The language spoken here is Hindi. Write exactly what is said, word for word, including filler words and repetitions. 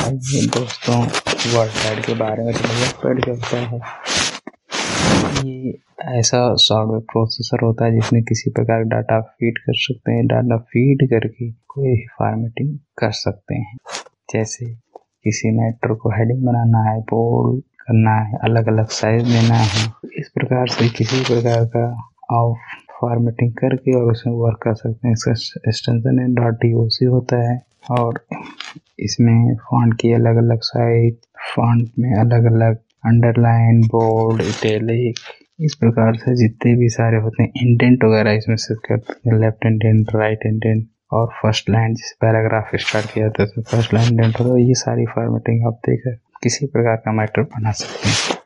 आइए दोस्तों, वर्डपैड के बारे में वर्डपैड क्या होता है। ये ऐसा सॉफ्टवेयर प्रोसेसर होता है जिसमें किसी प्रकार डाटा फीड कर सकते हैं। डाटा फीड करके कोई फॉर्मेटिंग कर सकते हैं। जैसे किसी मैटर को हेडिंग बनाना है, बोल्ड करना है, अलग अलग साइज देना है, इस प्रकार से किसी प्रकार का आप फॉर्मेटिंग करके और उसमें वर्क कर सकते हैं। इसका एक्सटेंशन है डॉट डॉक होता है और इसमें फॉन्ट की अलग अलग साइज, फॉन्ट में अलग अलग अंडरलाइन, बोल्ड, इटैलिक, इस प्रकार से जितने भी सारे होते हैं इंडेंट वगैरह इसमें से करते हैं। लेफ्ट इंडेंट, राइट इंडेंट और फर्स्ट लाइन, जिस पैराग्राफ स्टार्ट किया जाता है तो फर्स्ट लाइन इंडेंट होता है। ये सारी फॉर्मेटिंग आप देकर किसी प्रकार का मैटर बना सकते हैं।